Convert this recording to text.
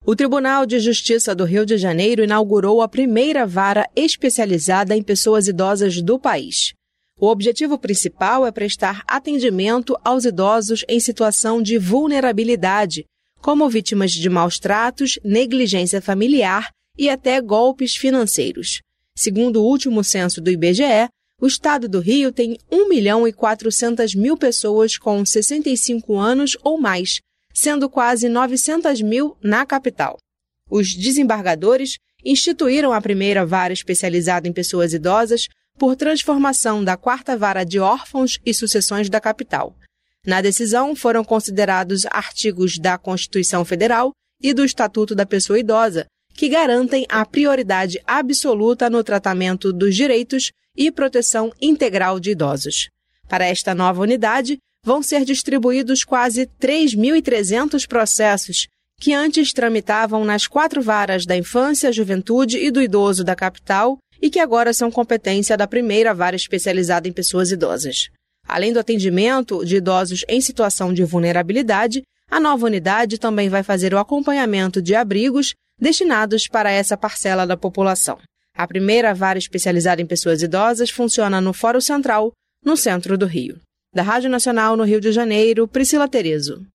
O Tribunal de Justiça do Rio de Janeiro inaugurou a primeira vara especializada em pessoas idosas do país. O objetivo principal é prestar atendimento aos idosos em situação de vulnerabilidade, como vítimas de maus tratos, negligência familiar e até golpes financeiros. Segundo o último censo do IBGE, o estado do Rio tem 1.400.000 pessoas com 65 anos ou mais, sendo quase 900.000 na capital. Os desembargadores instituíram a primeira vara especializada em pessoas idosas por transformação da 4ª Vara de Órfãos e Sucessões da capital. Na decisão, foram considerados artigos da Constituição Federal e do Estatuto da Pessoa Idosa, que garantem a prioridade absoluta no tratamento dos direitos e proteção integral de idosos. Para esta nova unidade, vão ser distribuídos quase 3.300 processos que antes tramitavam nas 4 varas da infância, juventude e do idoso da capital e que agora são competência da primeira vara especializada em pessoas idosas. Além do atendimento de idosos em situação de vulnerabilidade, a nova unidade também vai fazer o acompanhamento de abrigos destinados para essa parcela da população. A primeira vara especializada em pessoas idosas funciona no Fórum Central, no centro do Rio. Da Rádio Nacional no Rio de Janeiro, Priscila Terezo.